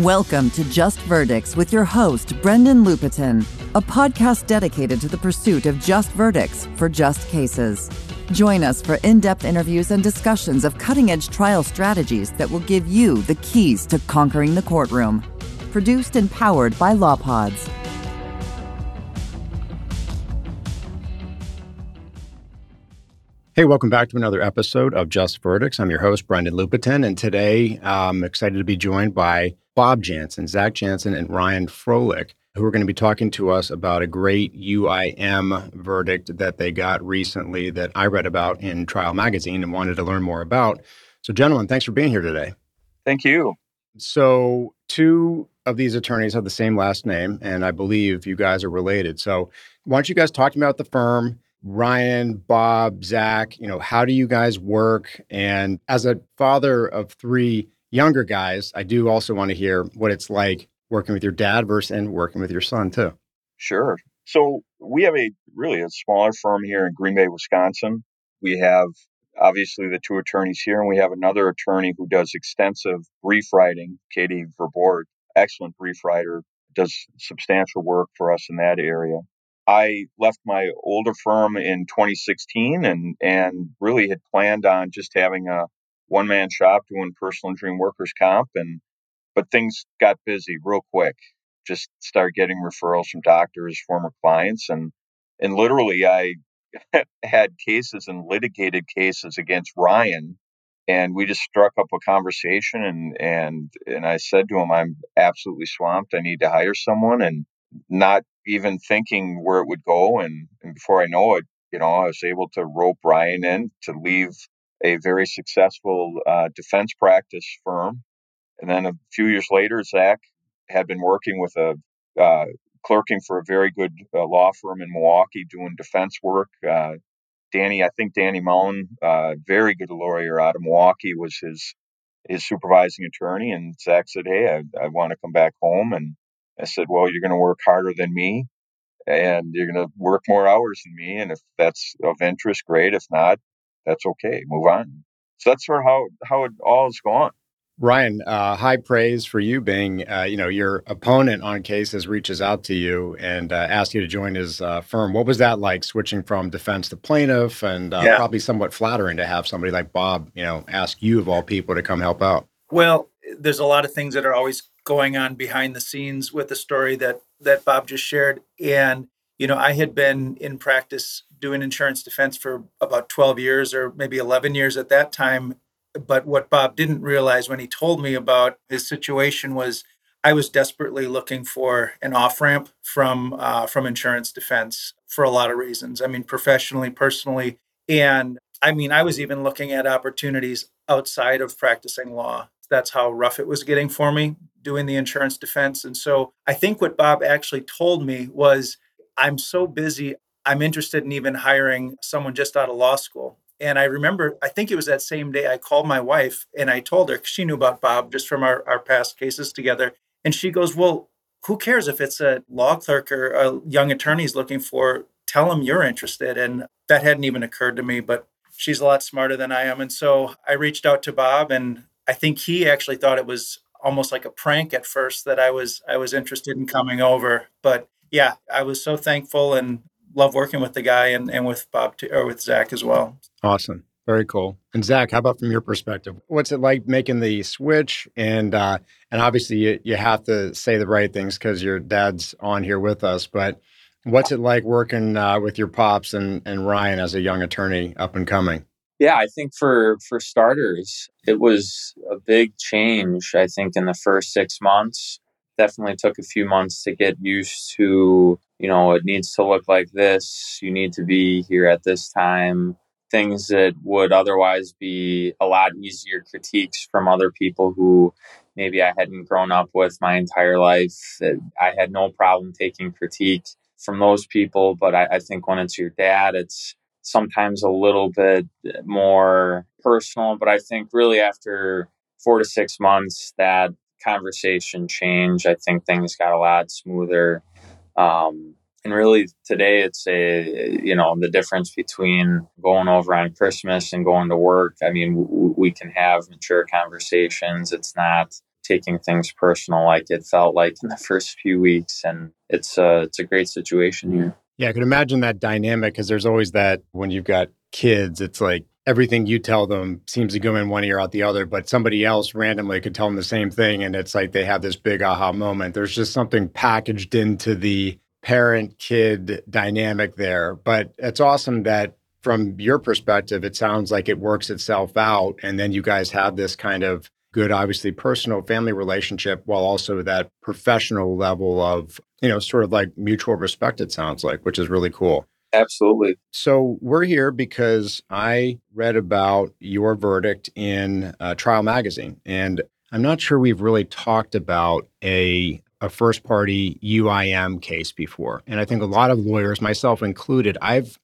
Welcome to Just Verdicts with your host, Brendan Lupetin, a podcast dedicated to the pursuit of just verdicts for just cases. Join us for in-depth interviews and discussions of cutting-edge trial strategies that will give you the keys to conquering the courtroom. Produced and powered by LawPods. Hey, welcome back to another episode of Just Verdicts. I'm your host, Brendan Lupetin, and today I'm excited to be joined by Bob Jansen, Zach Jansen, and Ryan Froelich, who are going to be talking to us about a great UIM verdict that they got recently that I read about in Trial Magazine and wanted to learn more about. So, gentlemen, thanks for being here today. Thank you. So, two of these attorneys have the same last name, and I believe you guys are related. So, why don't you guys talk about the firm? Ryan, Bob, Zach, how do you guys work? And as a father of three younger guys, I do also want to hear what it's like working with your dad versus working with your son too. Sure. So we have a smaller firm here in Green Bay, Wisconsin. We have obviously the two attorneys here, and we have another attorney who does extensive brief writing, Katie Verboord, excellent brief writer, does substantial work for us in that area. I left my older firm in 2016 and really had planned on just having a one-man shop doing personal injury and workers' comp. But things got busy real quick. Just started getting referrals from doctors, former clients. And literally I had cases and litigated cases against Ryan. And we just struck up a conversation and I said to him, I'm absolutely swamped. I need to hire someone, and not even thinking where it would go. And before I know it, I was able to rope Ryan in to leave a very successful defense practice firm. And then a few years later, Zach had been working with clerking for a very good law firm in Milwaukee doing defense work. Danny Mullen, very good lawyer out of Milwaukee, was his supervising attorney. And Zach said, hey, I want to come back home. And I said, well, you're going to work harder than me, and you're going to work more hours than me. And if that's of interest, great. If not, that's okay. Move on. So that's sort of how it all has gone. Ryan, high praise for you being, your opponent on cases reaches out to you and asks you to join his firm. What was that like, switching from defense to plaintiff? And probably somewhat flattering to have somebody like Bob, ask you of all people to come help out. Well, there's a lot of things that are always going on behind the scenes with the story that Bob just shared. And, I had been in practice doing insurance defense for about 12 years or maybe 11 years at that time. But what Bob didn't realize when he told me about his situation was I was desperately looking for an off-ramp from insurance defense for a lot of reasons. I mean, professionally, personally. And I was even looking at opportunities outside of practicing law. That's how rough it was getting for me doing the insurance defense. And so I think what Bob actually told me was, I'm so busy, I'm interested in even hiring someone just out of law school. And I remember, I think it was that same day I called my wife and I told her, 'cause she knew about Bob just from our past cases together. And she goes, well, who cares if it's a law clerk or a young attorney's looking for, tell them you're interested. And that hadn't even occurred to me, but she's a lot smarter than I am. And so I reached out to Bob, and I think he actually thought it was almost like a prank at first that I was interested in coming over. But yeah, I was so thankful and love working with the guy and with Bob or with Zach as well. Awesome. Very cool. And Zach, how about from your perspective? What's it like making the switch? And obviously you have to say the right things because your dad's on here with us, but what's it like working with your pops and Ryan as a young attorney up and coming? Yeah, I think for starters, it was a big change. I think in the first 6 months, definitely took a few months to get used to, it needs to look like this. You need to be here at this time. Things that would otherwise be a lot easier critiques from other people who maybe I hadn't grown up with my entire life. I had no problem taking critique from those people. But I think when it's your dad, it's sometimes a little bit more personal. But I think really after 4 to 6 months, that conversation changed. I think things got a lot smoother. And really today it's the difference between going over on Christmas and going to work. I mean, we can have mature conversations. It's not taking things personal like it felt like in the first few weeks. And it's a great situation here. Yeah, I can imagine that dynamic because there's always that when you've got kids, it's like everything you tell them seems to go in one ear out the other, but somebody else randomly could tell them the same thing. And it's like they have this big aha moment. There's just something packaged into the parent kid dynamic there. But it's awesome that from your perspective, it sounds like it works itself out. And then you guys have this kind of good, obviously personal family relationship while also that professional level of, sort of like mutual respect, it sounds like, which is really cool. Absolutely. So we're here because I read about your verdict in Trial Magazine, and I'm not sure we've really talked about a first party UIM case before. And I think a lot of lawyers, myself included,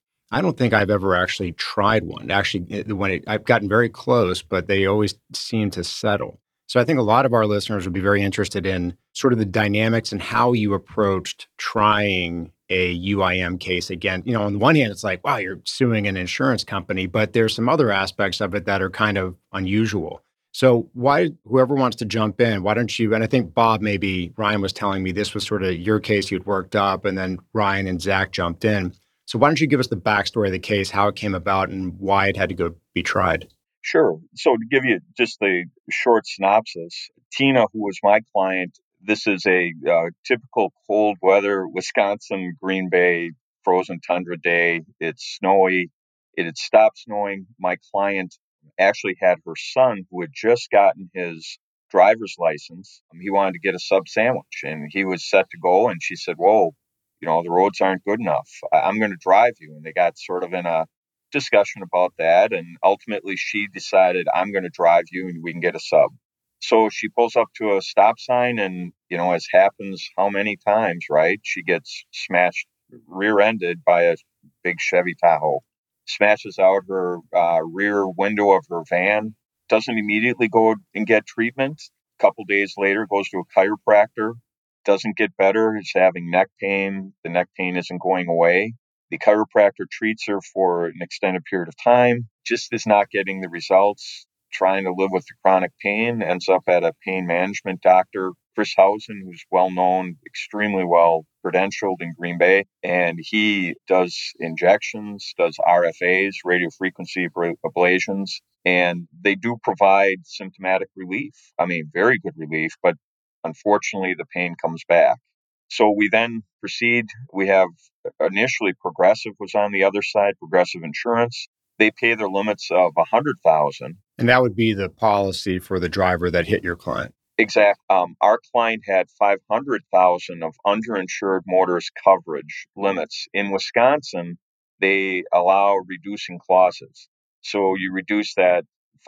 I don't think I've ever actually tried one. Actually, I've gotten very close, but they always seem to settle. So I think a lot of our listeners would be very interested in sort of the dynamics and how you approached trying a UIM case again. On the one hand, it's like, wow, you're suing an insurance company, but there's some other aspects of it that are kind of unusual. So whoever wants to jump in, why don't you, and I think Bob, maybe Ryan was telling me this was sort of your case you'd worked up, and then Ryan and Zach jumped in. So why don't you give us the backstory of the case, how it came about, and why it had to go be tried? Sure. So to give you just the short synopsis, Tina, who was my client, this is a typical cold weather Wisconsin, Green Bay, frozen tundra day. It's snowy. It had stopped snowing. My client actually had her son, who had just gotten his driver's license. He wanted to get a sub sandwich, and he was set to go. And she said, "Whoa, the roads aren't good enough. I'm going to drive you." And they got sort of in a discussion about that, and ultimately she decided, "I'm going to drive you and we can get a sub." So she pulls up to a stop sign, and as happens how many times, right, she gets smashed, rear-ended by a big Chevy Tahoe, smashes out her rear window of her van, doesn't immediately go and get treatment. A couple days later goes to a chiropractor, doesn't get better, is having neck pain. The neck pain isn't going away. The chiropractor treats her for an extended period of time, just is not getting the results, trying to live with the chronic pain, ends up at a pain management doctor, Chris Housen, who's well known, extremely well credentialed in Green Bay. And he does injections, does RFAs, radio frequency ablations, and they do provide symptomatic relief. I mean, very good relief, but unfortunately, the pain comes back. So we then proceed. We have initially Progressive was on the other side, Progressive Insurance. They pay their limits of $100,000. And that would be the policy for the driver that hit your client. Exact. Our client had $500,000 of underinsured motorist coverage limits. In Wisconsin, they allow reducing clauses. So you reduce that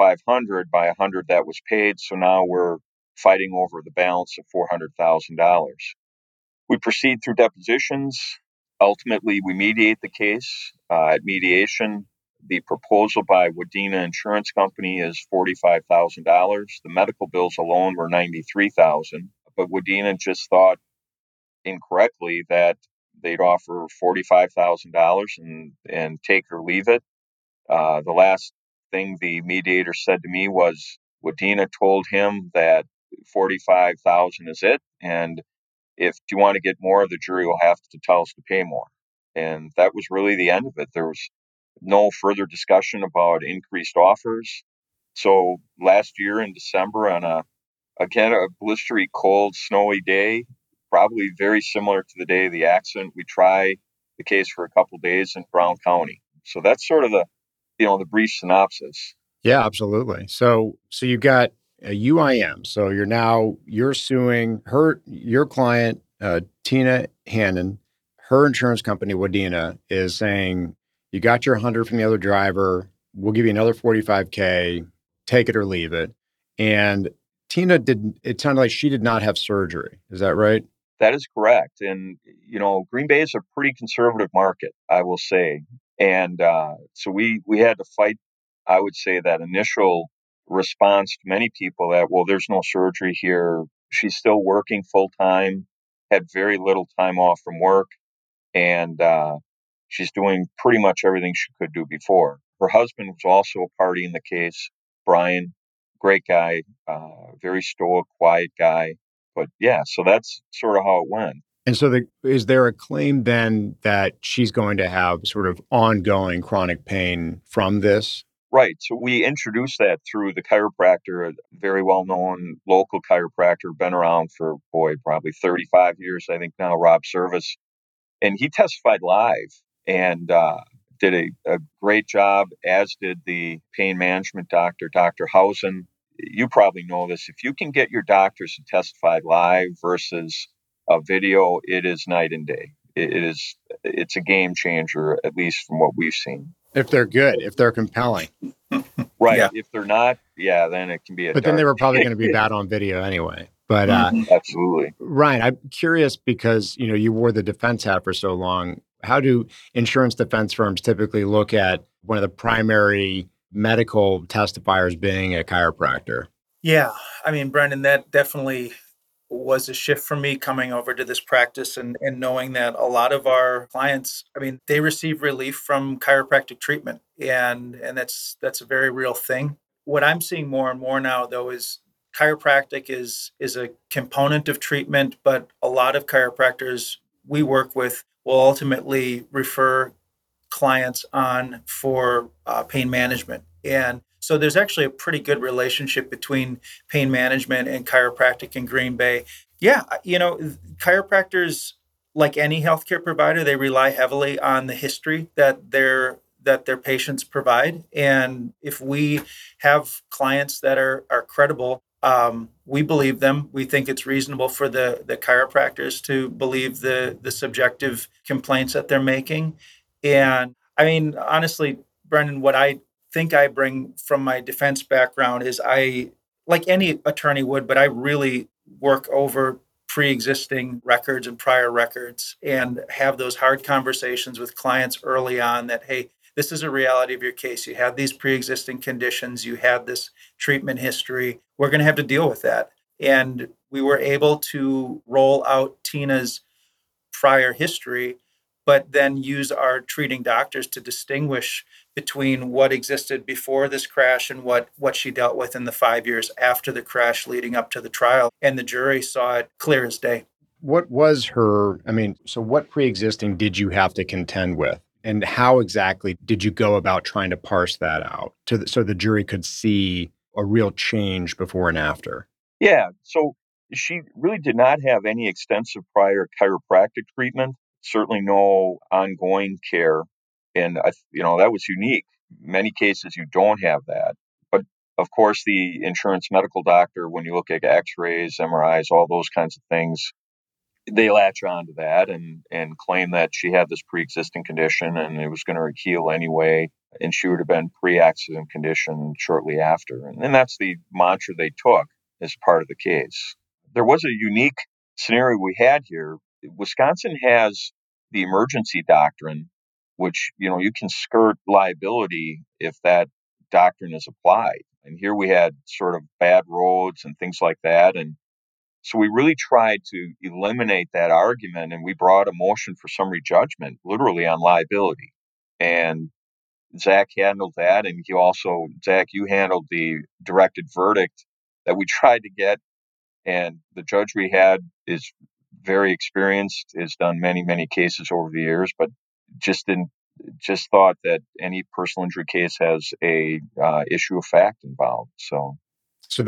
500 by 100 that was paid. So now we're fighting over the balance of $400,000. We proceed through depositions. Ultimately, we mediate the case. At mediation, the proposal by Wadena Insurance Company is $45,000. The medical bills alone were $93,000. But Wadena just thought incorrectly that they'd offer $45,000 and take or leave it. The last thing the mediator said to me was Wadena told him that $45,000 is it, and if you want to get more, the jury will have to tell us to pay more. And that was really the end of it. There was no further discussion about increased offers. So last year in December, on a blistery, cold, snowy day, probably very similar to the day of the accident, we try the case for a couple days in Brown County. So that's sort of the brief synopsis. Yeah, absolutely. So you got a UIM. So you're suing your client, Tina Hannon. Her insurance company, Wadena, is saying you got your 100 from the other driver. We'll give you another 45K. Take it or leave it. And Tina it sounded like she did not have surgery. Is that right? That is correct. And, Green Bay is a pretty conservative market, I will say. And so we had to fight, I would say, that initial response to many people that, well, there's no surgery here. She's still working full time, had very little time off from work, and she's doing pretty much everything she could do before. Her husband was also a party in the case, Brian. great guy, very stoic, quiet guy. But yeah, so that's sort of how it went. And so is there a claim then that she's going to have sort of ongoing chronic pain from this? Right. So we introduced that through the chiropractor, a very well-known local chiropractor, been around for, probably 35 years, I think now, Rob Service. And he testified live and did a great job, as did the pain management doctor, Dr. Hausen. You probably know this. If you can get your doctors to testify live versus a video, it is night and day. It's a game changer, at least from what we've seen. If they're good, if they're compelling. Right. Yeah. If they're not, then it can be But then they were probably going to be bad on video anyway. But absolutely. Ryan, I'm curious because, you wore the defense hat for so long. How do insurance defense firms typically look at one of the primary medical testifiers being a chiropractor? Yeah. I mean, Brendan, that definitely was a shift for me coming over to this practice and knowing that a lot of our clients, I mean, they receive relief from chiropractic treatment. And that's a very real thing. What I'm seeing more and more now, though, is chiropractic is a component of treatment, but a lot of chiropractors we work with will ultimately refer clients on for pain management. And so there's actually a pretty good relationship between pain management and chiropractic in Green Bay. Yeah, chiropractors, like any healthcare provider, they rely heavily on the history that their patients provide. And if we have clients that are credible, we believe them. We think it's reasonable for the chiropractors to believe the subjective complaints that they're making. And I mean, honestly, Brendan, what I think I bring from my defense background is I, like any attorney would, but I really work over pre-existing records and prior records and have those hard conversations with clients early on that, hey, this is a reality of your case. You had these pre-existing conditions. You had this treatment history. We're going to have to deal with that. And we were able to roll out Tina's prior history, but then use our treating doctors to distinguish between what existed before this crash and what she dealt with in the 5 years after the crash leading up to the trial. And the jury saw it clear as day. What was so what pre-existing did you have to contend with? And how exactly did you go about trying to parse that out so the jury could see a real change before and after? Yeah. So she really did not have any extensive prior chiropractic treatment, certainly no ongoing care. And, that was unique. Many cases you don't have that. But of course, the insurance medical doctor, when you look at x-rays, MRIs, all those kinds of things, they latch on to that and claim that she had this pre-existing condition and it was going to heal anyway. And she would have been pre-accident condition shortly after. And that's the mantra they took as part of the case. There was a unique scenario we had here. Wisconsin has the emergency doctrine, which, you can skirt liability if that doctrine is applied. And here we had sort of bad roads and things like that. And so we really tried to eliminate that argument, and we brought a motion for summary judgment, literally on liability. And Zach handled that, and Zach, you handled the directed verdict that we tried to get. And the judge we had is very experienced, has done many, many cases over the years, but just thought that any personal injury case has a issue of fact involved. So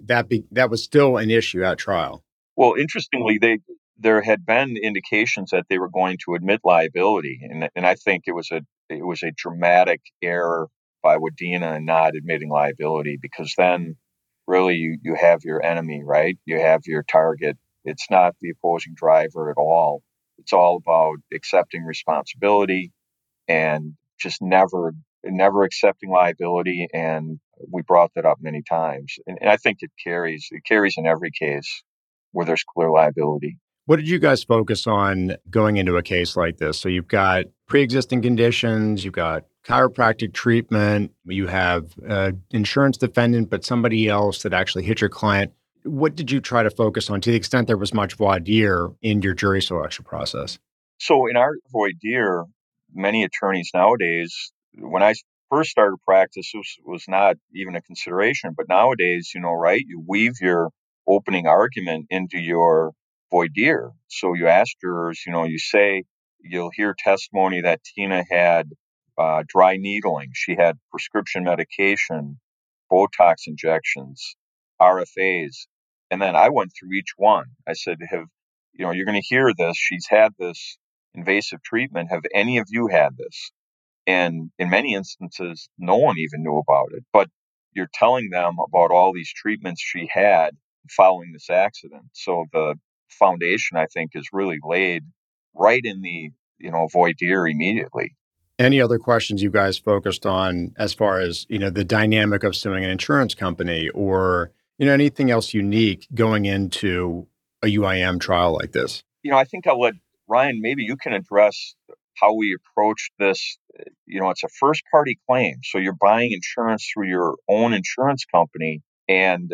that was still an issue at trial. Well, interestingly, there had been indications that they were going to admit liability, and I think it was a dramatic error by Wadena in not admitting liability, because then really you have your enemy, right? You have your target. It's not the opposing driver at all. It's all about accepting responsibility and just never accepting liability. And we brought that up many times. And I think it carries in every case where there's clear liability. What did you guys focus on going into a case like this? So you've got pre-existing conditions, you've got chiropractic treatment, you have insurance defendant, but somebody else that actually hit your client. What did you try to focus on to the extent there was much voir dire in your jury selection process? So in our voir dire, many attorneys nowadays, when I first started practice, was not even a consideration. But nowadays, right, you weave your opening argument into your voir dire. So you ask jurors, you say, you'll hear testimony that Tina had dry needling. She had prescription medication, Botox injections, RFAs. And then I went through each one. I said, you're going to hear this. She's had this invasive treatment. Have any of you had this? And in many instances, no one even knew about it. But you're telling them about all these treatments she had following this accident. So the foundation, I think, is really laid right in the, voir dire immediately. Any other questions you guys focused on as far as, the dynamic of suing an insurance company or, anything else unique going into a UIM trial like this? I think I'll let Ryan, maybe you can address how we approached this. It's a first party claim. So you're buying insurance through your own insurance company. And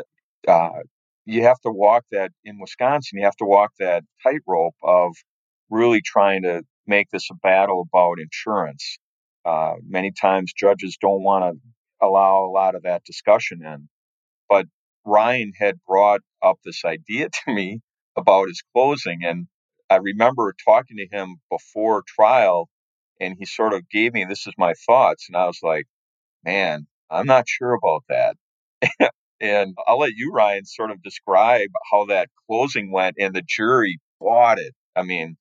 you have to walk that in Wisconsin, you have to walk that tightrope of really trying to make this a battle about insurance. Many times judges don't want to allow a lot of that discussion in. But Ryan had brought up this idea to me about his closing. And I remember talking to him before trial, and he sort of gave me, this is my thoughts. And I was like, man, I'm not sure about that. And I'll let you, Ryan, sort of describe how that closing went and the jury bought it. I mean,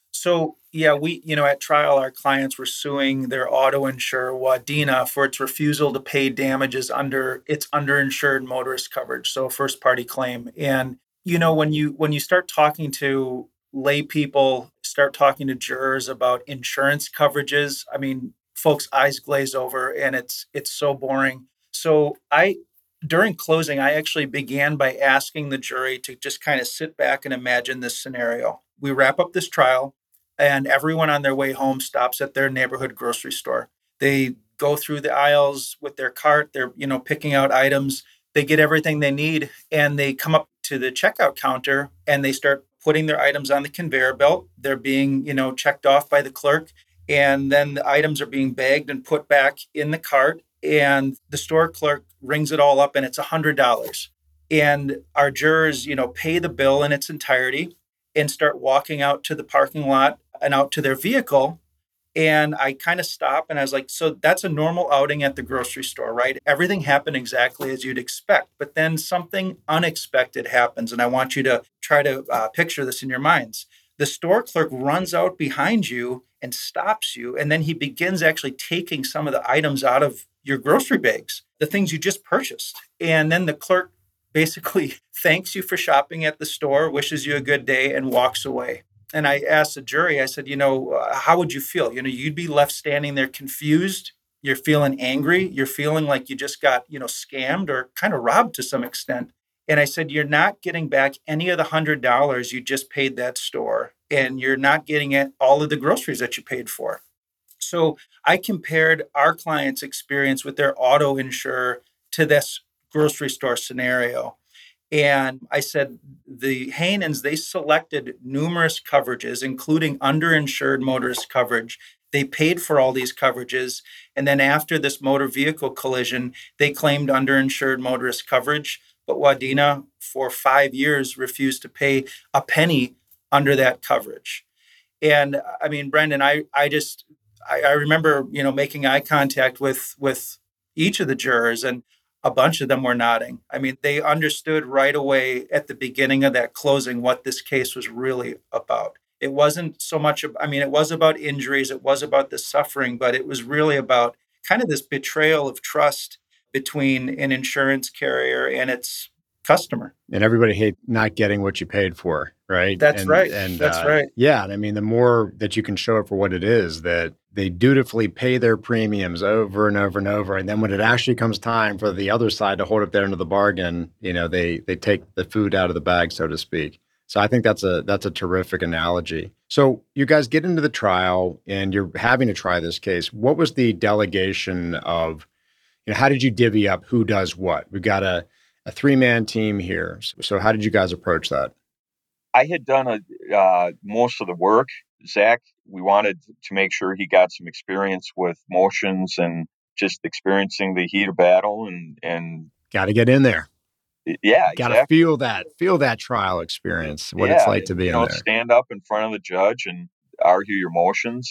So yeah, we, at trial, our clients were suing their auto insurer Wadena for its refusal to pay damages under its underinsured motorist coverage, so a first party claim. And when you start talking to lay people, start talking to jurors about insurance coverages, I mean, folks' eyes glaze over, and it's so boring. So during closing, I actually began by asking the jury to just kind of sit back and imagine this scenario. We wrap up this trial, and everyone on their way home stops at their neighborhood grocery store. They go through the aisles with their cart. They're, picking out items. They get everything they need, and they come up to the checkout counter and they start putting their items on the conveyor belt. They're being, checked off by the clerk, and then the items are being bagged and put back in the cart. And the store clerk rings it all up, and it's $100. And our jurors, pay the bill in its entirety and start walking out to the parking lot and out to their vehicle. And I kind of stop and I was like, so that's a normal outing at the grocery store, right? Everything happened exactly as you'd expect. But then something unexpected happens. And I want you to try to picture this in your minds. The store clerk runs out behind you and stops you. And then he begins actually taking some of the items out of your grocery bags, the things you just purchased. And then the clerk basically thanks you for shopping at the store, wishes you a good day, and walks away. And I asked the jury, I said, how would you feel? You'd be left standing there confused. You're feeling angry. You're feeling like you just got, scammed or kind of robbed to some extent. And I said, you're not getting back any of the $100 you just paid that store. And you're not getting all of the groceries that you paid for. So I compared our client's experience with their auto insurer to this grocery store scenario. And I said, the Haynens, they selected numerous coverages, including underinsured motorist coverage. They paid for all these coverages. And then after this motor vehicle collision, they claimed underinsured motorist coverage. But Wadena, for 5 years, refused to pay a penny under that coverage. And I mean, Brendan, I remember, making eye contact with each of the jurors, and a bunch of them were nodding. I mean, they understood right away at the beginning of that closing what this case was really about. It wasn't so much, it was about injuries, it was about the suffering, but it was really about kind of this betrayal of trust between an insurance carrier and its customer. And everybody hate not getting what you paid for, right? That's right. And that's right. Yeah. And I mean, the more that you can show it for what it is, that they dutifully pay their premiums over and over and over. And then when it actually comes time for the other side to hold up their end of the bargain, they take the food out of the bag, so to speak. So I think that's a terrific analogy. So you guys get into the trial and you're having to try this case. What was the delegation of, how did you divvy up who does what? We've got a 3-man team here. So how did you guys approach that? I had done most of the work. Zach, we wanted to make sure he got some experience with motions and just experiencing the heat of battle and got to get in there. yeah, Got to exactly. feel that trial experience, what it's Yeah, like to and be in there. stand up in front of the judge and argue your motions,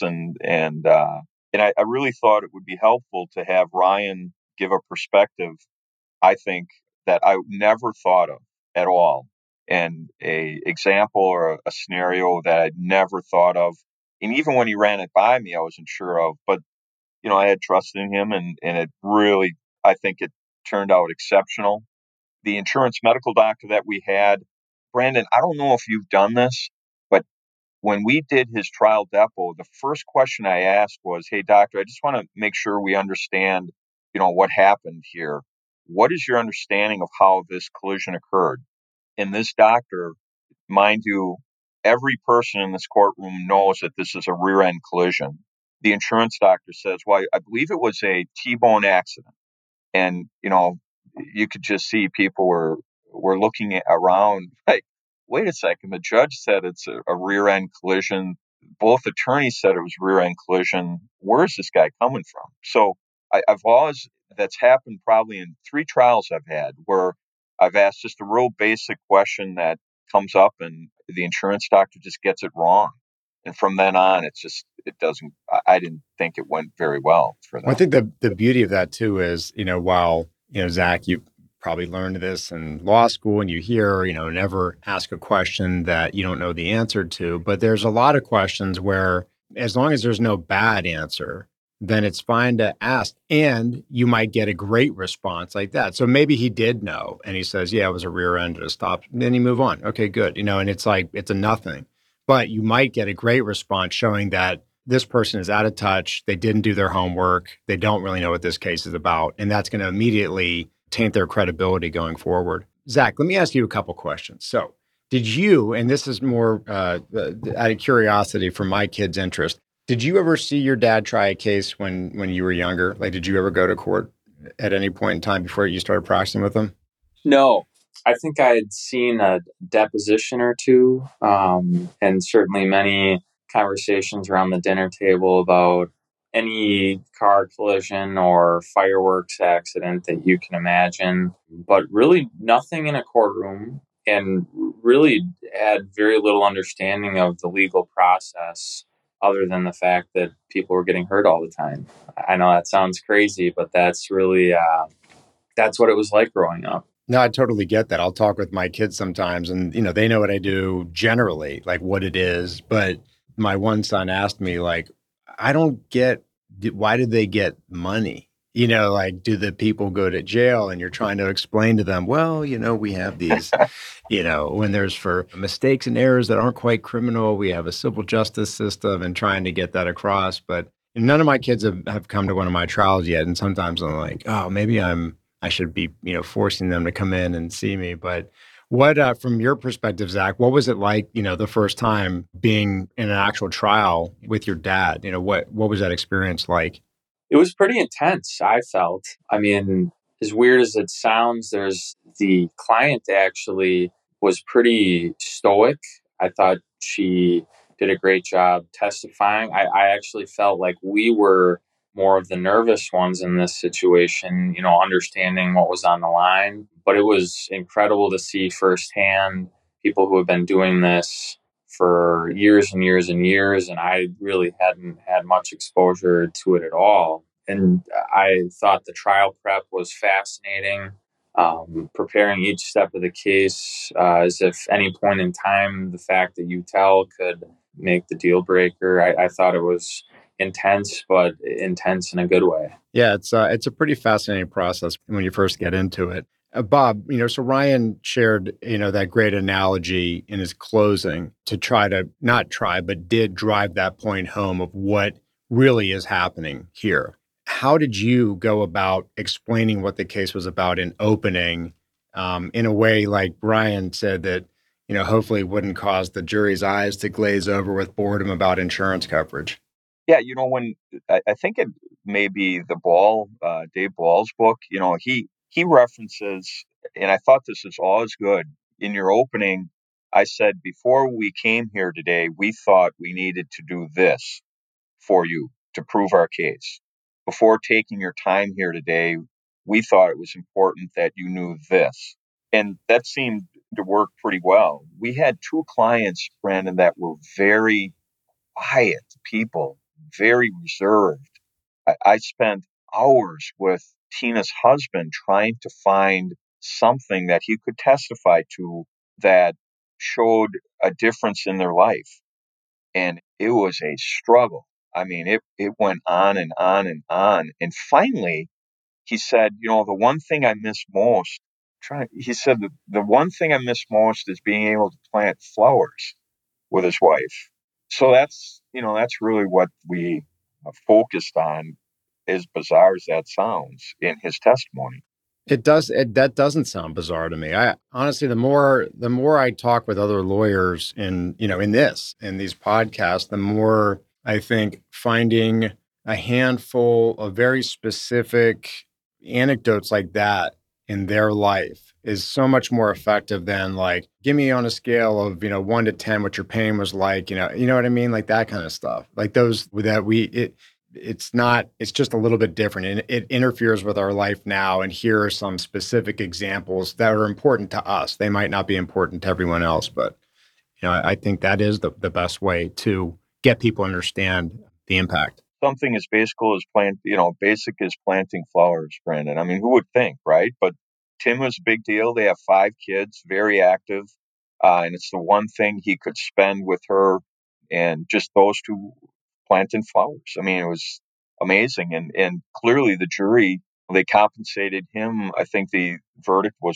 and I really thought it would be helpful to have Ryan give a perspective, I think, that I never thought of at all, and a example or a scenario that I'd never thought of, and even when he ran it by me, I wasn't sure of, but I had trust in him, and it really, I think it turned out exceptional. The insurance medical doctor that we had, Brandon, I don't know if you've done this, but when we did his trial depo, the first question I asked was, "Hey, doctor, I just want to make sure we understand, what happened here. What is your understanding of how this collision occurred?" And this doctor, mind you, every person in this courtroom knows that this is a rear end collision. The insurance doctor says, "Well, I believe it was a T-bone accident." And you could just see people were looking around like, wait a second, the judge said it's a rear end collision, both attorneys said it was rear end collision, where's this guy coming from? So I've always, that's happened probably in 3 trials I've had, where I've asked just a real basic question that comes up and the insurance doctor just gets it wrong, and from then on it doesn't, I didn't think it went very well for Well, I them. think the beauty of that too is, while, Zach, you probably learned this in law school and you hear, never ask a question that you don't know the answer to. But there's a lot of questions where, as long as there's no bad answer, then it's fine to ask. And you might get a great response like that. So maybe he did know and he says, yeah, it was a rear end to stop. And then you move on. Okay, good. And it's like, it's a nothing. But you might get a great response showing that this person is out of touch. They didn't do their homework. They don't really know what this case is about. And that's going to immediately taint their credibility going forward. Zach, let me ask you a couple questions. So, did you, and this is more out of curiosity from my kid's interest, did you ever see your dad try a case when you were younger? Like, did you ever go to court at any point in time before you started practicing with him? No, I think I had seen a deposition or two, and certainly many conversations around the dinner table about any car collision or fireworks accident that you can imagine, but really nothing in a courtroom, and really had very little understanding of the legal process other than the fact that people were getting hurt all the time. I know that sounds crazy, but that's really, that's what it was like growing up. No, I totally get that. I'll talk with my kids sometimes and, they know what I do generally, like what it is. But my one son asked me, like, I don't get, why did they get money? Like, do the people go to jail? And you're trying to explain to them, well, we have these, when there's for mistakes and errors that aren't quite criminal, we have a civil justice system and trying to get that across. But none of my kids have come to one of my trials yet. And sometimes I'm like, oh, maybe I should be, forcing them to come in and see me. But what, from your perspective, Zach, what was it like, the first time being in an actual trial with your dad? What was that experience like? It was pretty intense, I felt. I mean, as weird as it sounds, there's the client actually was pretty stoic. I thought she did a great job testifying. I actually felt like we were more of the nervous ones in this situation, understanding what was on the line. But it was incredible to see firsthand people who have been doing this for years and years and years, and I really hadn't had much exposure to it at all. And I thought the trial prep was fascinating, preparing each step of the case as if any point in time the fact that you tell could make the deal breaker. I thought it was intense, but intense in a good way. Yeah, it's a pretty fascinating process when you first get into it. Bob, so Ryan shared, that great analogy in his closing to try to not try, but did drive that point home of what really is happening here. How did you go about explaining what the case was about in opening, in a way like Brian said that, hopefully wouldn't cause the jury's eyes to glaze over with boredom about insurance coverage? Yeah, when I think it may be Dave Ball's book, he references, and I thought this is always good. In your opening, I said, before we came here today, we thought we needed to do this for you to prove our case. before taking your time here today, we thought it was important that you knew this. And that seemed to work pretty well. We had two clients, Brandon, that were very quiet people, very reserved. I spent hours with Tina's husband trying to find something that he could testify to that showed a difference in their life. And it was a struggle. I mean, it went on and on and on. And finally, he said, the one thing I miss most, he said, the one thing I miss most is being able to plant flowers with his wife. So that's really what we focused on, as bizarre as that sounds, in his testimony. That doesn't sound bizarre to me. I honestly, the more I talk with other lawyers in these podcasts, the more I think finding a handful of very specific anecdotes like that in their life is so much more effective than like, give me on a scale of, 1 to 10 what your pain was like, you know what I mean? Like that kind of stuff. Like those that it's just a little bit different, and it interferes with our life now. And here are some specific examples that are important to us. They might not be important to everyone else, but I think that is the best way to get people to understand the impact. Something as basic as planting flowers, Brandon. I mean, who would think, right? But Tim was a big deal. They have 5 kids, very active. And it's the one thing he could spend with her, and just those two planting flowers. I mean, it was amazing. And clearly the jury, they compensated him. I think the verdict was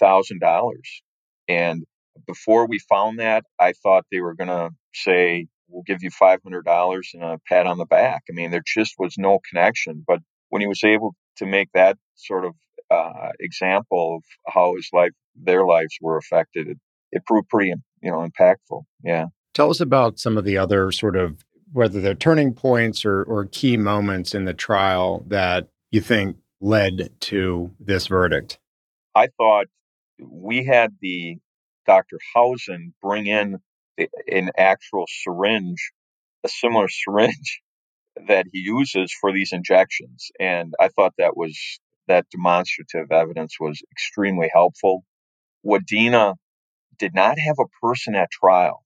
$50,000. And before we found that, I thought they were going to say, we'll give you $500 and a pat on the back. I mean, there just was no connection. But when he was able to make that sort of example of how their lives were affected, it proved pretty, impactful. Yeah. Tell us about some of the other sort of, whether they're turning points or key moments in the trial that you think led to this verdict. I thought we had the Dr. Hausen bring in an actual syringe, a similar syringe that he uses for these injections. And I thought that demonstrative evidence was extremely helpful. Wadena did not have a person at trial.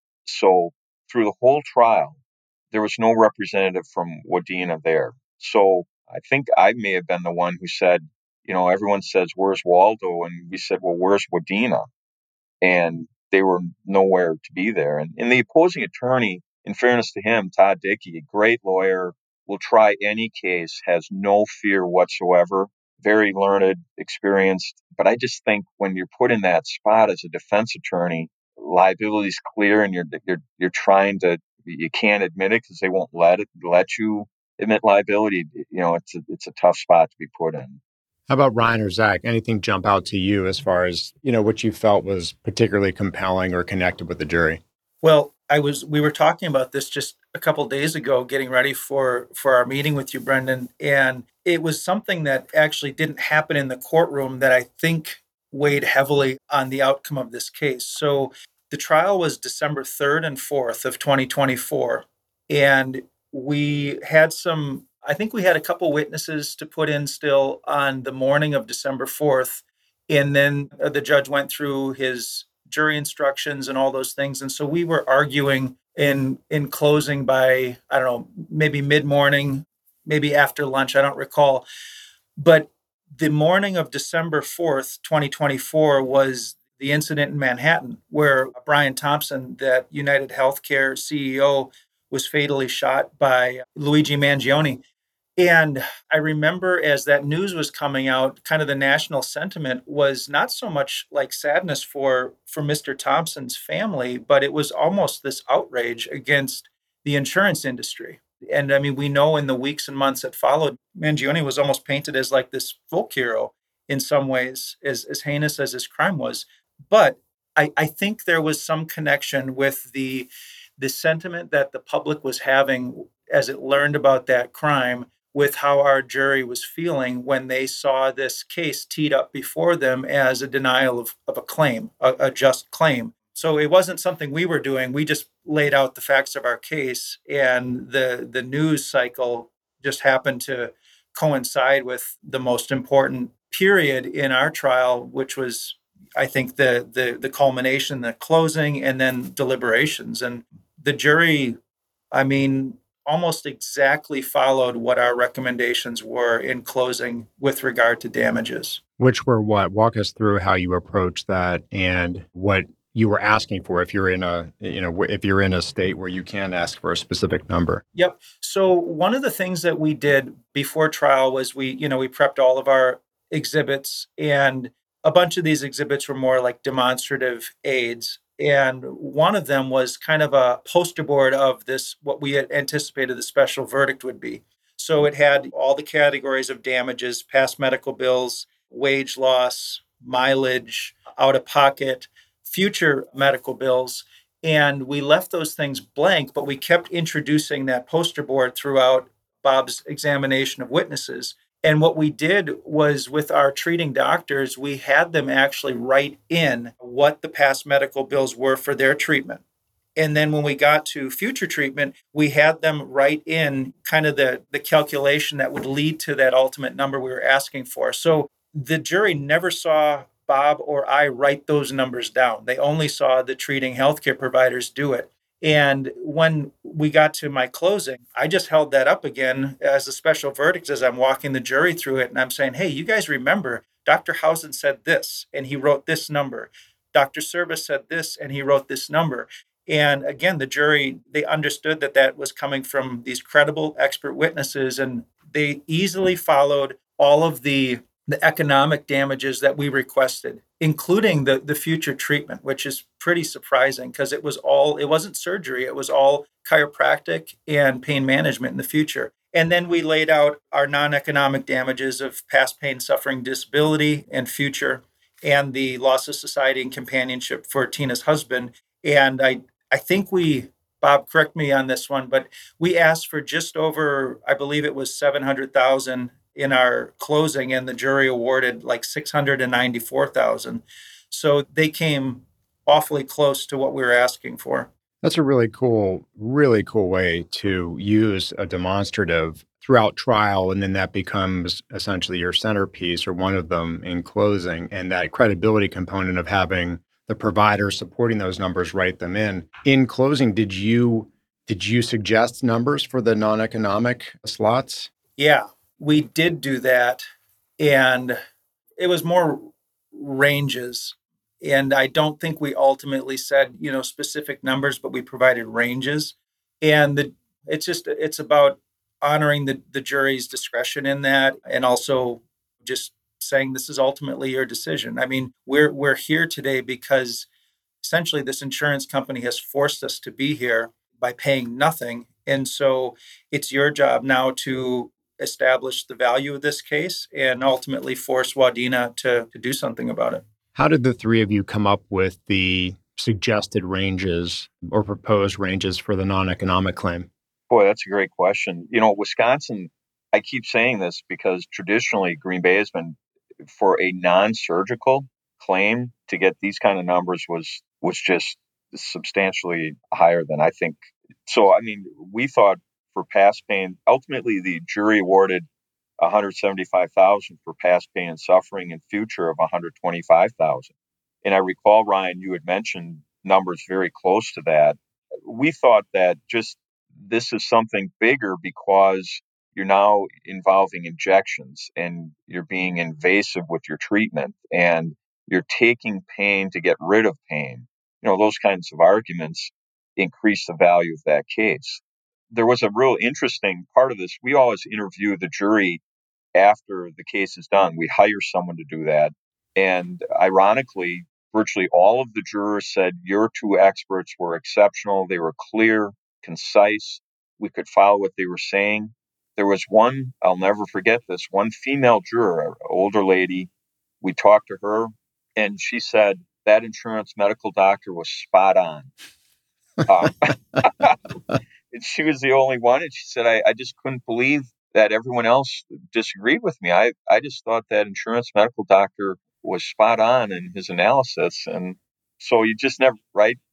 So through the whole trial, there was no representative from Wadena there. So I think I may have been the one who said, everyone says, where's Waldo? And we said, well, where's Wadena? And they were nowhere to be there. And the opposing attorney, in fairness to him, Todd Dickey, a great lawyer, will try any case, has no fear whatsoever, very learned, experienced. But I just think when you're put in that spot as a defense attorney, liability is clear, and you're trying to, you can't admit it because they won't let you admit liability. It's a tough spot to be put in. How about Ryan or Zach? Anything jump out to you as far as, what you felt was particularly compelling or connected with the jury? Well, we were talking about this just a couple days ago, getting ready for our meeting with you, Brendan. And it was something that actually didn't happen in the courtroom that I think weighed heavily on the outcome of this case. So the trial was December 3rd and 4th of 2024. And we had I think we had a couple witnesses to put in still on the morning of December 4th. And then the judge went through his jury instructions and all those things. And so we were arguing in closing by, I don't know, maybe mid-morning, maybe after lunch, I don't recall. But the morning of December 4th, 2024 was the incident in Manhattan where Brian Thompson, that United Healthcare CEO, was fatally shot by Luigi Mangione. And I remember as that news was coming out, kind of the national sentiment was not so much like sadness for Mr. Thompson's family, but it was almost this outrage against the insurance industry. And I mean, we know in the weeks and months that followed, Mangione was almost painted as like this folk hero in some ways, as heinous as his crime was. But I think there was some connection with the sentiment that the public was having as it learned about that crime, with how our jury was feeling when they saw this case teed up before them as a denial of a claim, a just claim. So it wasn't something we were doing. We just laid out the facts of our case, and the news cycle just happened to coincide with the most important period in our trial, which was, I think, the culmination, the closing, and then deliberations. And the jury, I mean, almost exactly followed what our recommendations were in closing with regard to damages. Which were what? Walk us through how you approached that and what you were asking for if you're in a, if you're in a state where you can ask for a specific number. Yep. So one of the things that we did before trial was we prepped all of our exhibits, and a bunch of these exhibits were more like demonstrative aids. And one of them was kind of a poster board of this, what we had anticipated the special verdict would be. So it had all the categories of damages, past medical bills, wage loss, mileage, out of pocket, future medical bills. And we left those things blank, but we kept introducing that poster board throughout Bob's examination of witnesses. And what we did was with our treating doctors, we had them actually write in what the past medical bills were for their treatment. And then when we got to future treatment, we had them write in kind of the calculation that would lead to that ultimate number we were asking for. So the jury never saw Bob or I write those numbers down. They only saw the treating healthcare providers do it. And when we got to my closing, I just held that up again as a special verdict as I'm walking the jury through it. And I'm saying, hey, you guys remember Dr. Housen said this, and he wrote this number. Dr. Service said this, and he wrote this number. And again, the jury, they understood that that was coming from these credible expert witnesses, and they easily followed all of the economic damages that we requested, including the future treatment, which is pretty surprising because it wasn't surgery, it was all chiropractic and pain management in the future. And then we laid out our non-economic damages of past pain, suffering, disability, and future, and the loss of society and companionship for Tina's husband. And I think Bob, correct me on this one, but we asked for just over, I believe it was 700,000 in our closing, and the jury awarded like 694,000. So they came awfully close to what we were asking for. That's a really cool way to use a demonstrative throughout trial. And then that becomes essentially your centerpiece or one of them in closing. And that credibility component of having the provider supporting those numbers write them in. In closing, did you suggest numbers for the non-economic slots? Yeah, we did do that. And it was more ranges. And I don't think we ultimately said, specific numbers, but we provided ranges. And it's about honoring the jury's discretion in that, and also just saying this is ultimately your decision. I mean, we're here today because essentially this insurance company has forced us to be here by paying nothing. And so it's your job now to establish the value of this case and ultimately force Wadena to do something about it. How did the three of you come up with the suggested ranges or proposed ranges for the non-economic claim? Boy, that's a great question. Wisconsin, I keep saying this because traditionally Green Bay has been, for a non-surgical claim, to get these kind of numbers was just substantially higher than I think. So, I mean, we thought for past pain, ultimately the jury awarded 175,000 for past pain and suffering, and future of 125,000. And I recall, Ryan, you had mentioned numbers very close to that. We thought that just this is something bigger because you're now involving injections and you're being invasive with your treatment and you're taking pain to get rid of pain. Those kinds of arguments increase the value of that case. There was a real interesting part of this. We always interview the jury after the case is done. We hire someone to do that. And ironically, virtually all of the jurors said your two experts were exceptional. They were clear, concise. We could follow what they were saying. There was one, I'll never forget this, one female juror, an older lady. We talked to her, and she said that insurance medical doctor was spot on. And she was the only one. And she said, I just couldn't believe that everyone else disagreed with me. I just thought that insurance medical doctor was spot on in his analysis. And so you just never, right?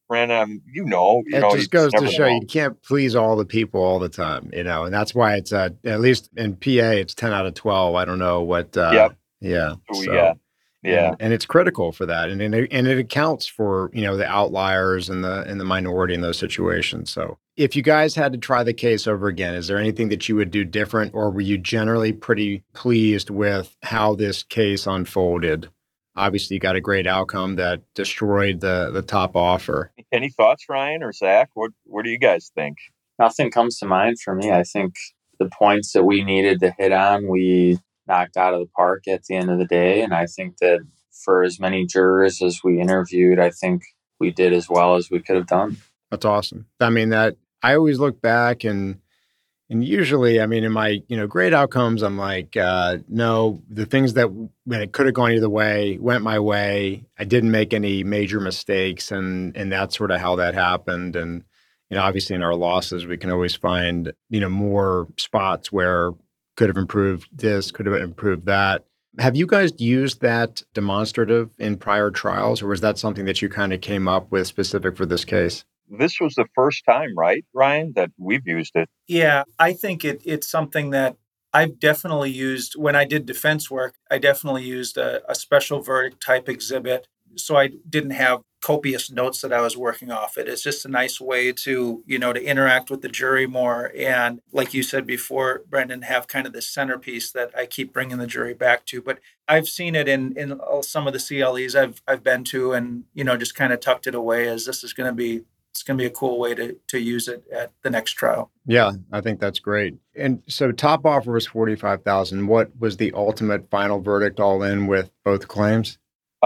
Brandon, It just goes to show know. you can't please all the people all the time, and that's why it's at least in PA, it's 10 out of 12. I don't know what, Yep. yeah. We So, got. Yeah. and it's critical for that. And it accounts for, the outliers and the minority in those situations. So if you guys had to try the case over again, is there anything that you would do different, or were you generally pretty pleased with how this case unfolded? Obviously, you got a great outcome that destroyed the top offer. Any thoughts, Ryan or Zach? What do you guys think? Nothing comes to mind for me. I think the points that we needed to hit on, we knocked out of the park at the end of the day. And I think that for as many jurors as we interviewed, I think we did as well as we could have done. That's awesome. I mean, that I always look back and usually, I mean, in my, great outcomes, I'm like, no, the things that when it could have gone either way went my way. I didn't make any major mistakes, and that's sort of how that happened. And, obviously in our losses, we can always find, more spots where could have improved this, could have improved that. Have you guys used that demonstrative in prior trials, or was that something that you kind of came up with specific for this case? This was the first time, right, Ryan, that we've used it? Yeah, I think it's something that I've definitely used when I did defense work. I definitely used a special verdict type exhibit. So I didn't have copious notes that I was working off it. It's just a nice way to, to interact with the jury more. And like you said before, Brendan, have kind of the centerpiece that I keep bringing the jury back to. But I've seen it in some of the CLEs I've been to, and, just kind of tucked it away as this is going to be a cool way to use it at the next trial. Yeah, I think that's great. And so top offer was $45,000. What was the ultimate final verdict all in with both claims?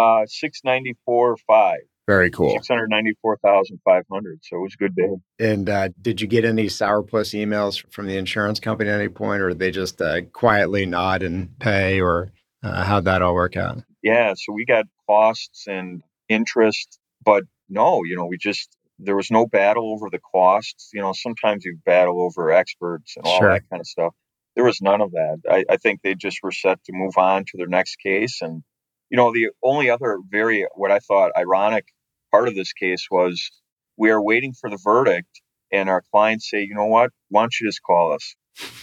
$694,500. Very cool. $694,500. So it was a good day. And did you get any sourpuss emails from the insurance company at any point, or did they just quietly nod and pay, or how'd that all work out? Yeah, so we got costs and interest, but no, there was no battle over the costs. Sometimes you battle over experts and all Sure. that kind of stuff. There was none of that. I think they just were set to move on to their next case. And, the only other what I thought ironic part of this case was we are waiting for the verdict, and our clients say, you know what, why don't you just call us?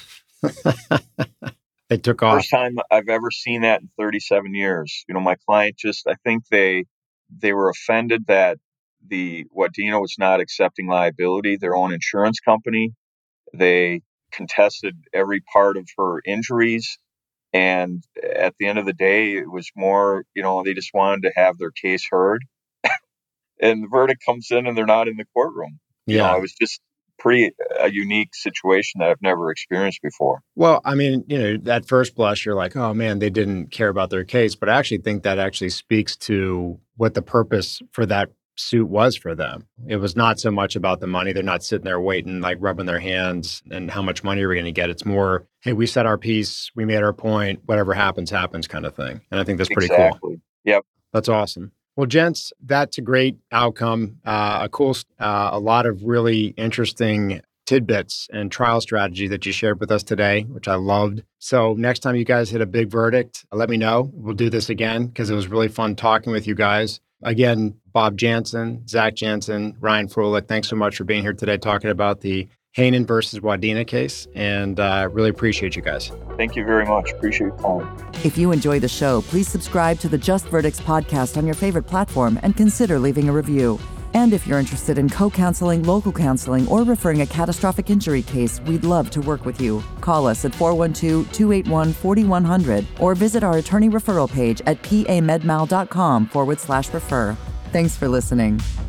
They took off. First time I've ever seen that in 37 years. My client I think they were offended that Wadena was not accepting liability, their own insurance company. They contested every part of her injuries. And at the end of the day, it was more, they just wanted to have their case heard. And the verdict comes in and they're not in the courtroom. Yeah. It was just a unique situation that I've never experienced before. Well, I mean, at first blush, you're like, oh man, they didn't care about their case. But I actually think that actually speaks to what the purpose for that suit was for them. It was not so much about the money. They're not sitting there waiting, like rubbing their hands and how much money are we going to get. It's more, hey, we said our piece, we made our point, whatever happens kind of thing. And I think that's pretty Exactly. cool. Yep. That's awesome. Well, gents, that's a great outcome. A lot of really interesting tidbits and trial strategy that you shared with us today, which I loved. So next time you guys hit a big verdict, let me know. We'll do this again because it was really fun talking with you guys. Again, Bob Jansen, Zach Jansen, Ryan Froelich, thanks so much for being here today talking about the Hainan versus Wadena case, and really appreciate you guys. Thank you very much. Appreciate your time. If you enjoy the show, please subscribe to the Just Verdicts podcast on your favorite platform and consider leaving a review. And if you're interested in co-counseling, local counseling, or referring a catastrophic injury case, we'd love to work with you. Call us at 412-281-4100 or visit our attorney referral page at pamedmal.com/refer. Thanks for listening.